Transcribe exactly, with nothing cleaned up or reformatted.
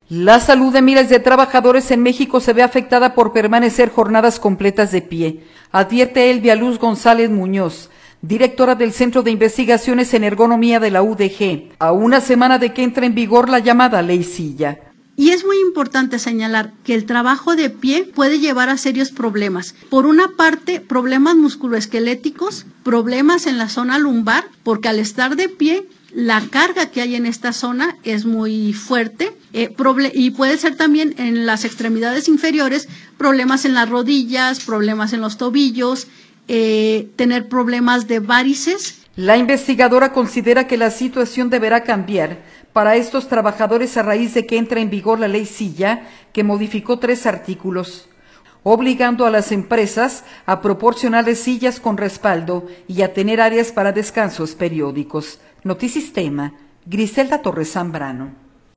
La salud de miles de trabajadores en México se ve afectada por permanecer jornadas completas de pie, advierte Elvia Luz González Muñoz, directora del Centro de Investigaciones en Ergonomía de la U D G, a una semana de que entre en vigor la llamada Ley Silla. Y es muy importante señalar que el trabajo de pie puede llevar a serios problemas. Por una parte, problemas musculoesqueléticos, problemas en la zona lumbar, porque al estar de pie, la carga que hay en esta zona es muy fuerte eh, y puede ser también en las extremidades inferiores, problemas en las rodillas, problemas en los tobillos, eh, tener problemas de varices. La investigadora considera que la situación deberá cambiar para estos trabajadores a raíz de que entra en vigor la Ley Silla, que modificó tres artículos, obligando a las empresas a proporcionarles sillas con respaldo y a tener áreas para descansos periódicos. Notisistema, Griselda Torres Zambrano.